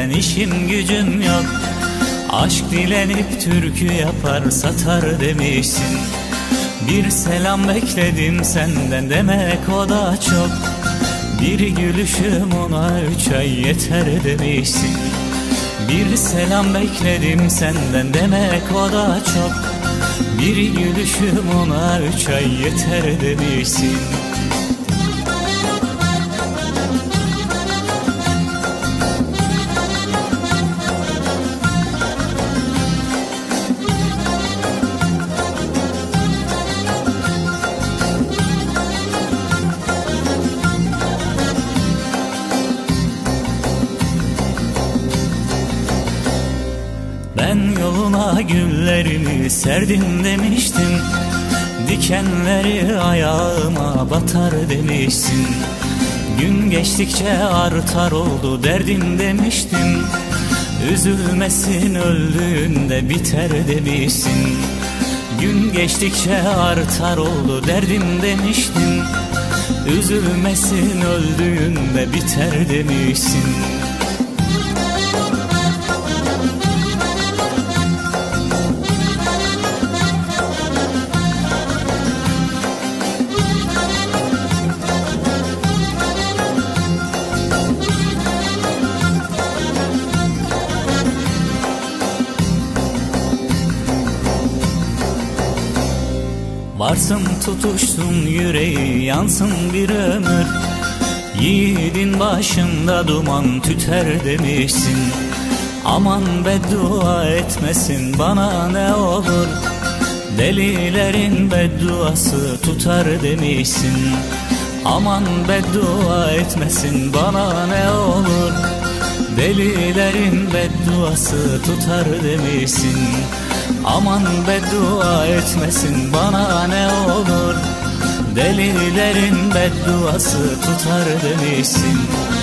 senden işim gücüm yok. Aşk dilenip türkü yapar satar demişsin. Bir selam bekledim senden, demek o da çok. Bir gülüşüm ona 3 ay yeter demişsin. Bir selam bekledim senden, demek o da çok. Bir gülüşüm ona 3 ay yeter demişsin. Ben yoluna güllerimi serdim demiştim. Dikenleri ayağıma batar demişsin. Gün geçtikçe artar oldu derdim demiştim. Üzülmesin öldüğünde biter demişsin. Gün geçtikçe artar oldu derdim demiştim. Üzülmesin öldüğünde biter demişsin. Varsın tutuşsun yüreği, yansın bir ömür. Yiğidin başında duman tüter demişsin. Aman beddua etmesin bana ne olur. Delilerin bedduası tutar demişsin. Aman beddua etmesin bana ne olur. Delilerin bedduası tutar demişsin. Aman beddua etmesin bana ne olur. Delilerin bedduası tutar demişsin.